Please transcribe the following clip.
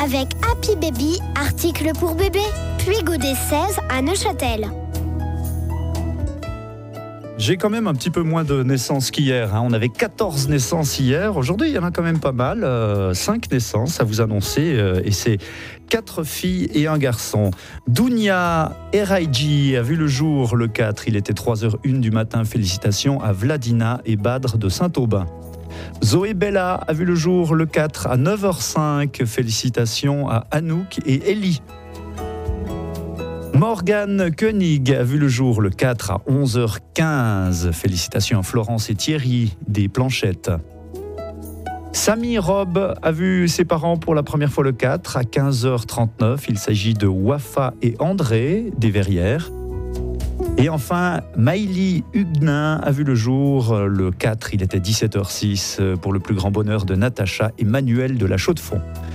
avec Happy Baby, article pour bébé. Puis Godet 16 à Neuchâtel. J'ai quand même un petit peu moins de naissances qu'hier. On avait 14 naissances hier. Aujourd'hui, il y en a quand même pas mal. 5 naissances à vous annoncer. Et c'est 4 filles et un garçon. Dounia Eraïdji a vu le jour le 4. Il était 3h01 du matin. Félicitations à Vladina et Badr de Saint-Aubin. Zoé Bella a vu le jour le 4 à 9h05. Félicitations à Anouk et Ellie. Morgane Koenig a vu le jour le 4 à 11h15. Félicitations à Florence et Thierry des Planchettes. Samy Rob a vu ses parents pour la première fois le 4 à 15h39. Il s'agit de Wafa et André des Verrières. Et enfin, Maïli Huguenin a vu le jour le 4. Il était 17h06 pour le plus grand bonheur de Natacha et Manuel de la Chaux-de-Fonds.